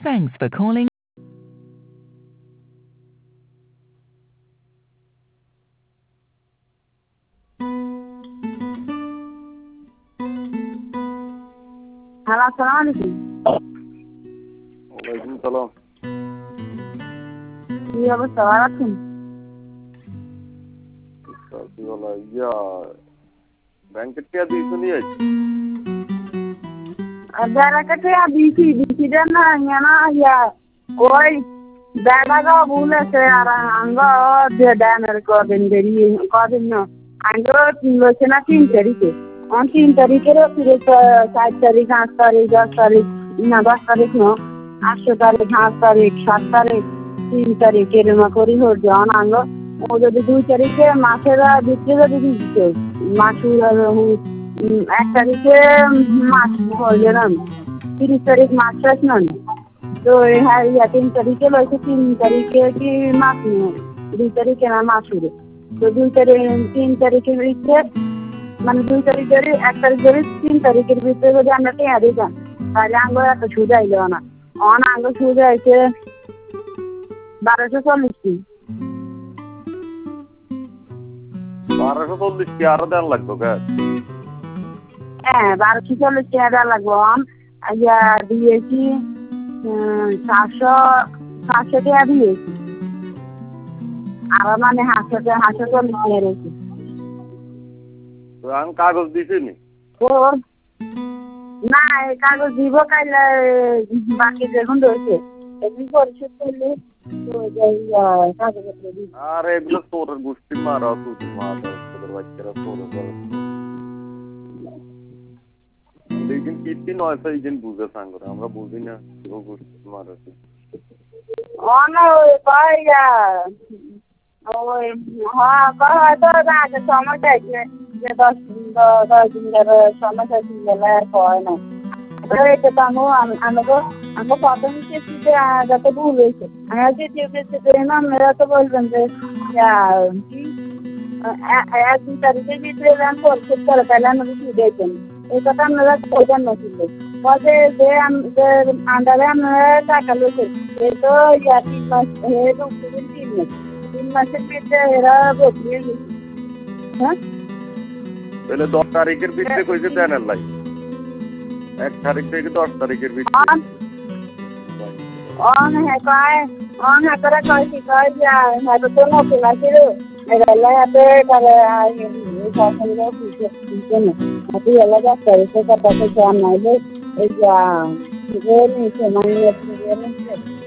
Thanks for calling. Hello, আসসালামু আলাইকুম। ওয়ালাইকুম সালাম। কি অবস্থা, ভালো আছেন? কি বলা ব্যাংকের টিয়া দিয়েছো নিয়ে বেড়াকে দিছি না ওই বেড়াটা ভুল আছে আর আঙ্গ দেনের কদিন দেরি কদিন না আঙ্গ লইছে না 3 তারিখে 3 তারিখেরও ফিরে 4 তারিখ 5 তারিখ 10 তারিখ না 10 তারিখ না 8 তারিখ 5 তারিখ 7 তারিখ 3 তারিখ এরকম করি হয়ে যান আঙ্গ ও যদি 2 তারিখে মাসেরা দিতে যদি দিচ্ছে মাসুর 1 তারিখে মাস হয়ে না 30 তারিখ মাস শেষ না তো হ্যাঁ 3 তারিখে লইছে 3 তারিখে কি মাস নেই 2 তারিখে না মাস শুরু তো 2 তারিখ 3 তারিখের ভিতরে মানে 2 তারিখ ধরে 1 তারিখ ধরে 3 তারিখের ভিতরে যদি আমরা টেয়া দিতাম তাহলে আঙ্গ এত সুদ আইলো না আঙ্গ সুদ আইছে 1240 কি 1240 কি আরো দেন লাগবে কে? হ্যাঁ 1240 টাকা লাগবো দিয়েছি 700 টাকা দিয়েছি আর মানে 540 টাকা রয়েছে তো আমি কাগজ দিছি নি ওর না এই কাগজ দিব কাইলে বাকি দেখুন রয়েছে এমনি পরিশোধ করলে তো কাগজপত্র দিব আর এগুলো তোর গোষ্ঠী মারা তুই মারা তোদের বাচ্চারা তোর এইদিন কীর্তি নয় তো এইদিন বুঝে সাঙ্গরে আমরা বুঝি না গোষ্ঠী মারা ওই কইয়া ওই হ্যাঁ হয়তো আগে সমস্যা আছে যে 10 দিন ধরে সমস্যা ছিল হয় না এটা তো আমাকে প্রথম কিস্তিতে যত ভুল হয়েছে আমার দ্বিতীয় কিস্তিতে না মেয়েরা তো বলবেন যে 1-2 তারিখের ভিতরে আমি পরিশোধ করে তাহলে আমাকে কি দিয়েছেন এই কথা আপনারা বলবেন না কিন্তু বলছে যে আন্ডারে আপনারা টাকা লইছে এ তো 3 মাস 3 মাসের ভিতরে এরা বদলিয়ে গেছে হ্যাঁ তাহলে 10 তারিখের ভিতরে কইছে দেন লাই 1 তারিখ থেকে 10 তারিখের ভিতরে হ্যাঁ করে কইছি কই যা হয়তো তো নতুন আছিল এগুলা হাতে করে সরকারিরা বুঝছে না আপনি এলাকা তারিখে কথা কইছে নাইলে এই যা নিচে মানে